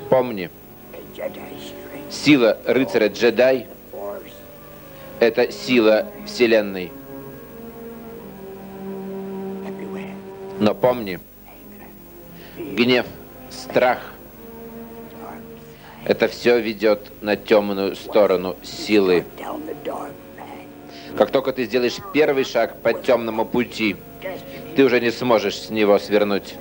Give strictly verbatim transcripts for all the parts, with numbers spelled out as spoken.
Помни, сила рыцаря-джедай — это сила Вселенной. Но помни, гнев, страх — это все ведет на темную сторону силы. Как только ты сделаешь первый шаг по темному пути, ты уже не сможешь с него свернуть.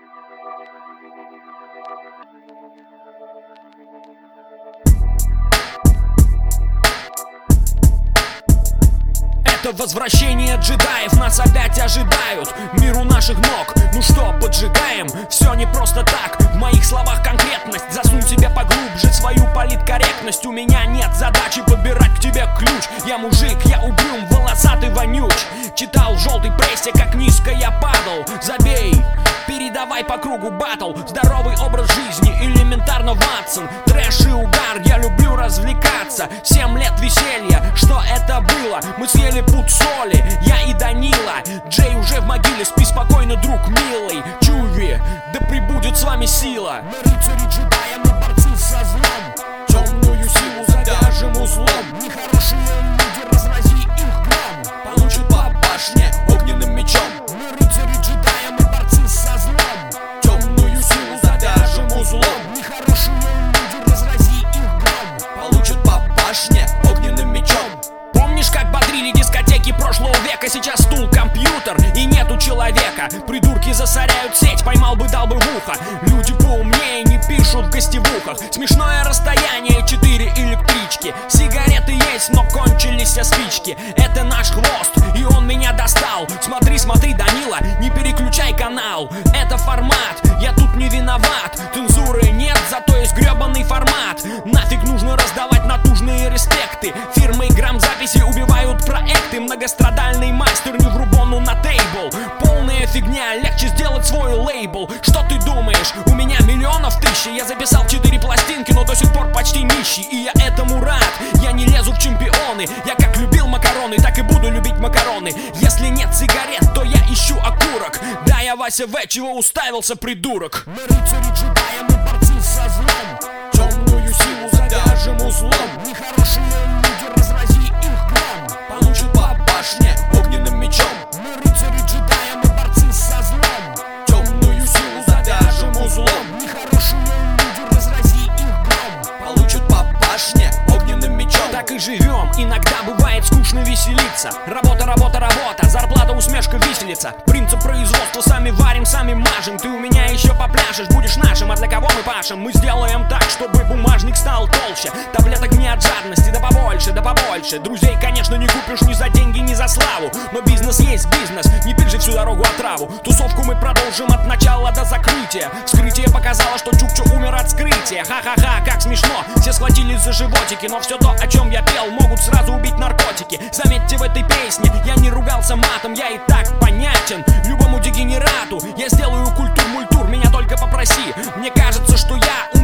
Это возвращение джедаев, нас опять ожидают. Мир у наших ног, ну что, поджигаем? Все не просто так, в моих словах конкретность. Засунь себе поглубже свою политкорректность. У меня нет задачи подбирать к тебе ключ. Я мужик, я угрюм, волосатый, вонюч. Читал в желтой прессе, как низко я падал. Забей, передавай по кругу батл. Здоровый образ жизни, элементарно Ватсон. Трэш и угар, я люблю развлекаться. Семь лет веселья, что это было? Мы съели пуд соли, я и Данила. Джей уже в могиле, спи спокойно, друг милый. Чуви, да прибудет с вами сила. Мы рыцари джедая, мы борцы со злом. Темную силу завяжем узлом. Нехорошие люди, разрази их гром. Получат по башне огненным мечом. Мы рыцари джедая, мы борцы со злом. Темную силу завяжем узлом. Нехорошие люди, разрази их гром. Получат по башне огненным мечом. Помнишь, как бодрили дискотеки прошлого века? Сейчас стул, компьютер и нету человека. Придурки засоряют сеть, поймал бы, дал бы в ухо. Люди поумнее не пишут в гостевухах. Смешное расстояние, четыре электрички. Сигареты есть, но кончились все спички. Это наш хвост, и он меня достал. Смотри, смотри, Данила, не переключай канал. Это формат, я тут не виноват. Цензуры нет, зато есть гребаный формат. Нафиг нужно раздавать натужные респекты. Фирмы грамзаписи убивают проекты. Многострадальный мастер не в рубону на тейбл. Полная фигня, легче сделать свой лейбл. Что ты думаешь? У меня миллионов тысячи. Я записал четыре пластинки, но до сих пор почти нищий. И я этому рад, я не лезу в чемпионы. Я как любил макароны, так и буду любить макароны. Если нет сигарет, то я ищу окурок. Да, я Вася В, чего уставился, придурок? Мы рыцари джедая, мы борцы со злом. Темную силу завяжем узлом. Нехорошие люди, разрази их гром. Получат по башне огненным мечом. Мы рыцари джедая, мы борцы со злом. Темную силу завяжем узлом. Нехорошие люди, разрази их гром. Получат по башне огненным мечом. Так и живем, иногда бывает скучно веселиться. Работа, работа, работа, зарплата, усмешка, виселица. Принцип производства, сами варим, сами мажем. Ты у меня еще попляшешь, будешь нашим. А для кого мы пашем? Мы сделаем так, чтобы бумажник стал толще. Таблеток не от жадности, да побольше, да побольше. Друзей, конечно, не купишь ни за деньги, ни за славу. Но бизнес есть бизнес, не пить же всю дорогу отраву. Тусовку мы продолжим от начала до закрытия. Вскрытие показало, что Чукча умер от скрытия. Ха-ха-ха, как смешно, все схватились за животики. Но все то, о чем я пел, могут сразу убить наркотики. Заметьте, в этой песне я не ругался матом. Я и так понятен любому дегенерату. Я сделаю культур-мультур, меня только попроси. Мне кажется, что я